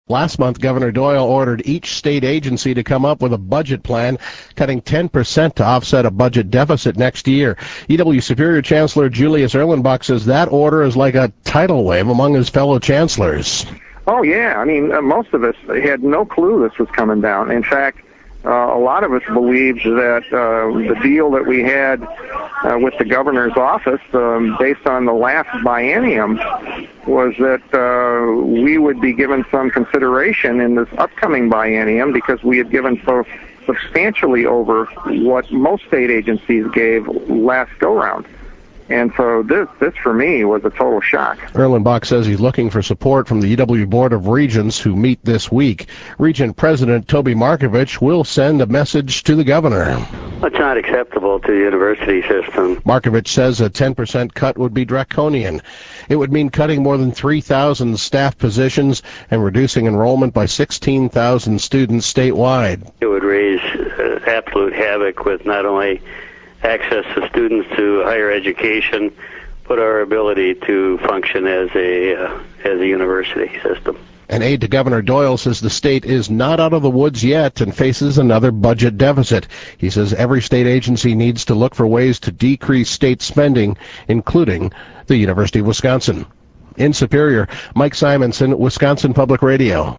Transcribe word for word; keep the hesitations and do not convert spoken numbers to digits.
Last month, Governor Doyle ordered each state agency to come up with a budget plan, cutting ten percent to offset a budget deficit next year. E W Superior Chancellor Julius Erlenbach says that order is like a tidal wave among his fellow chancellors. Oh, yeah. I mean, uh, most of us had no clue this was coming down. In fact, uh, a lot of us believed that uh, the deal that we had uh, with the governor's office, um, based on the last biennium, was that uh, we would be given some consideration in this upcoming biennium because we had given so substantially over what most state agencies gave last go-round. And so this, this for me, was a total shock. Erlenbach says he's looking for support from the E W Board of Regents, who meet this week. Regent President Toby Markovich will send a message to the governor. It's not acceptable to the university system. Markovich says a ten percent cut would be draconian. It would mean cutting more than three thousand staff positions and reducing enrollment by sixteen thousand students statewide. It would raise uh, absolute havoc with not only access to students to higher education, but our ability to function as a uh, as a university system. An aide to Governor Doyle says the state is not out of the woods yet and faces another budget deficit. He says every state agency needs to look for ways to decrease state spending, including the University of Wisconsin. In Superior, Mike Simonson, Wisconsin Public Radio.